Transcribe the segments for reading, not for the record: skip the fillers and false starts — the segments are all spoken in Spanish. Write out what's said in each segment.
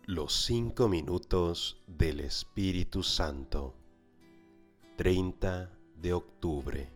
Los 5 minutos del Espíritu Santo, 30 de octubre.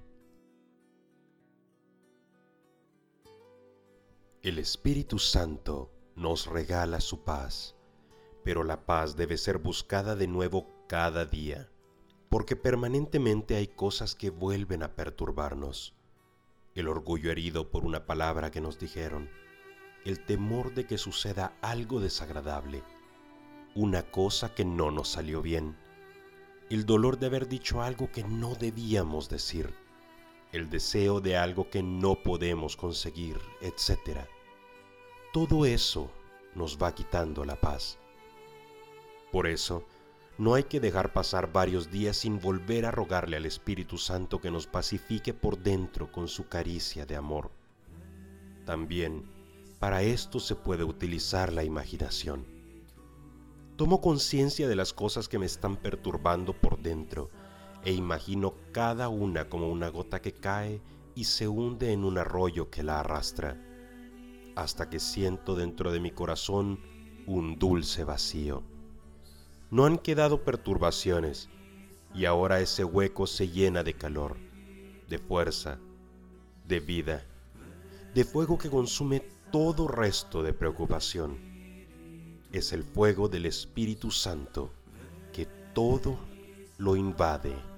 El Espíritu Santo nos regala su paz, pero la paz debe ser buscada de nuevo cada día, porque permanentemente hay cosas que vuelven a perturbarnos. El orgullo herido por una palabra que nos dijeron, el temor de que suceda algo desagradable, una cosa que no nos salió bien, el dolor de haber dicho algo que no debíamos decir, el deseo de algo que no podemos conseguir, etc. Todo eso nos va quitando la paz. Por eso, no hay que dejar pasar varios días sin volver a rogarle al Espíritu Santo que nos pacifique por dentro con su caricia de amor. También, para esto se puede utilizar la imaginación. Tomo conciencia de las cosas que me están perturbando por dentro e imagino cada una como una gota que cae y se hunde en un arroyo que la arrastra, hasta que siento dentro de mi corazón un dulce vacío. No han quedado perturbaciones y ahora ese hueco se llena de calor, de fuerza, de vida, de fuego que consume todo resto de preocupación. Es el fuego del Espíritu Santo que todo lo invade.